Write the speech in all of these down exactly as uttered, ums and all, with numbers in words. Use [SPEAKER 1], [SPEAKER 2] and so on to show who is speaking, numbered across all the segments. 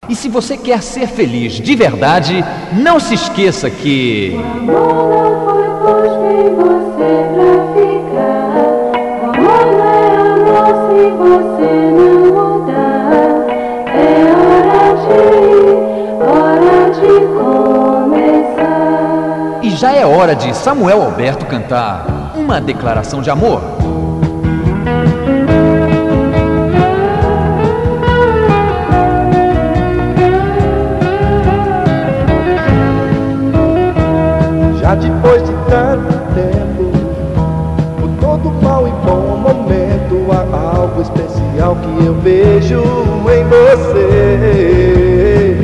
[SPEAKER 1] E se você quer ser feliz de verdade, não se esqueça que...
[SPEAKER 2] O amor não foi posto em você pra ficar. O amor não é amor se você não mudar. É hora de ir, hora de começar.
[SPEAKER 1] E já é hora de Samuel Alberto cantar uma declaração de amor.
[SPEAKER 3] Já depois de tanto tempo, por todo mal e bom momento, há algo especial que eu vejo em você.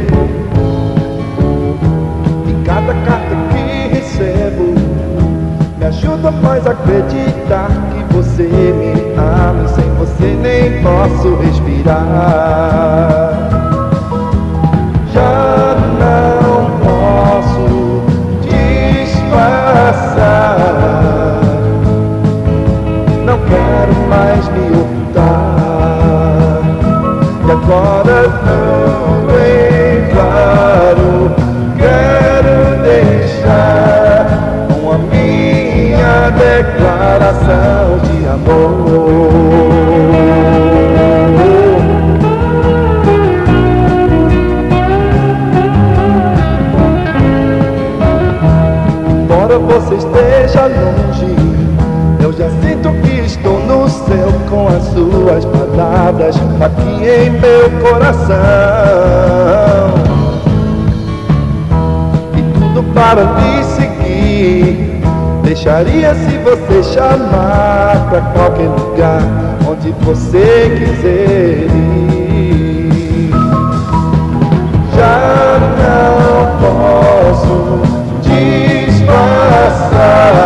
[SPEAKER 3] E cada carta que recebo me ajuda mais a acreditar que você me ama e sem você nem posso respirar. Já não posso não quero mais me ocultar. E agora tudo em claro, quero deixar com a minha declaração de amor. Embora você esteja longe, eu já sinto que estou no céu com as suas palavras aqui em meu coração. E tudo para lhe seguir deixaria se você chamar pra qualquer lugar onde você quiser ir. Já não posso disfarçar,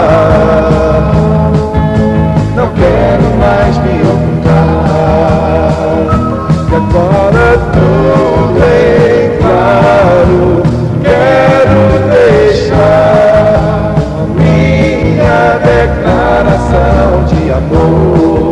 [SPEAKER 3] não quero mais me ocultar. E agora tudo em claro, quero deixar a minha declaração de amor.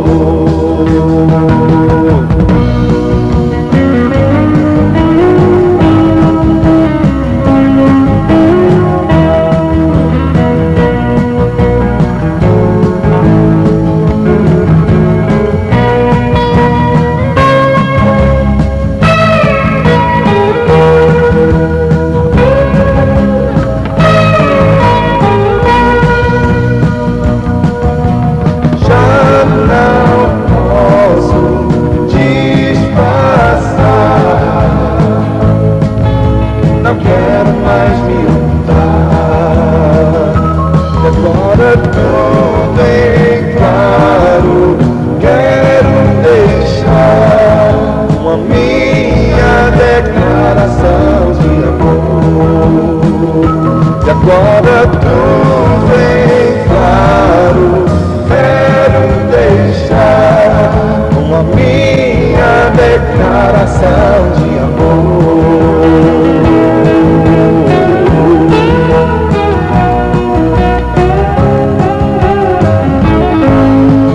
[SPEAKER 3] Não quero mais me ocultar. E agora tudo em claro, quero deixar a minha declaração de amor. E agora tudo em claro, quero deixar a minha declaração de amor.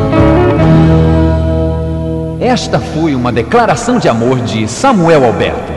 [SPEAKER 1] Esta foi uma declaração de amor de Samuel Alberto.